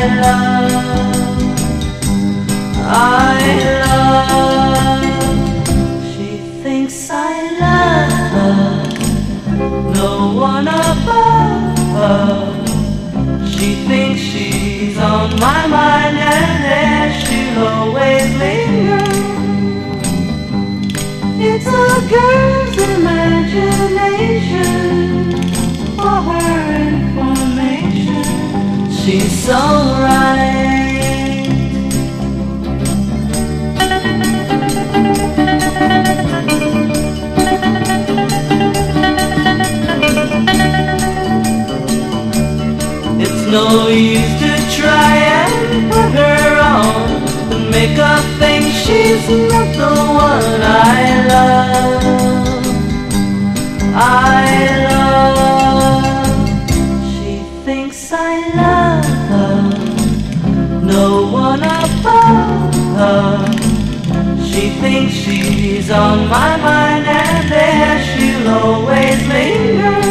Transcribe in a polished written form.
love. She thinks I love her, no one above her. She thinks she's on my mind, and there she'll always linger. It's a girl's imagination, for her information. She's so right. It's no use to try and put her on and make her think she's not the one I love. I love. She thinks I love her, no one above her. She thinks she's on my mind, and there she'll always linger.